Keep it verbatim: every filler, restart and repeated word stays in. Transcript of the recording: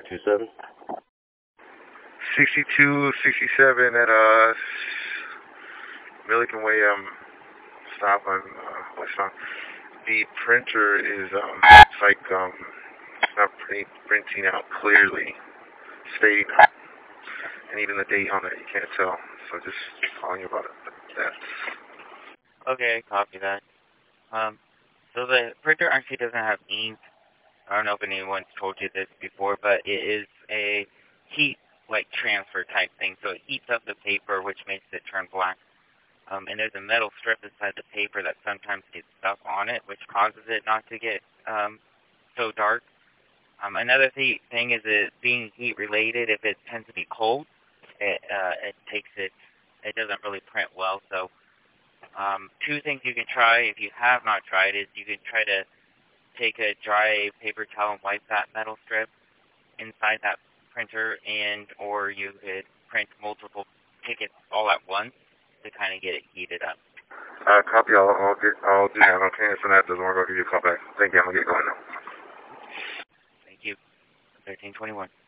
two seven. sixty-two sixty-seven at uh Milliken Way. Um, stop on uh, what's on. The printer is um, it's like um, it's not print, printing out clearly, stating out, and even the date on it you can't tell. So just calling you about it. That. Okay, copy that. Um, so the printer actually doesn't have ink. I don't know if anyone's told you this before, but it is a heat like transfer type thing. So it heats up the paper, which makes it turn black. Um, and there's a metal strip inside the paper that sometimes gets stuck on it, which causes it not to get um, so dark. Um, another th thing is it being heat related. If it tends to be cold, it uh, it takes it. It doesn't really print well. So um, two things you can try if you have not tried is you can try to take a dry paper towel and wipe that metal strip inside that printer, and or you could print multiple tickets all at once to kind of get it heated up. Uh, copy. I'll, I'll get. I'll do that. Okay, if that doesn't work, I'll give you a call back. Thank you. I'm gonna get going now. Thank you. thirteen twenty-one.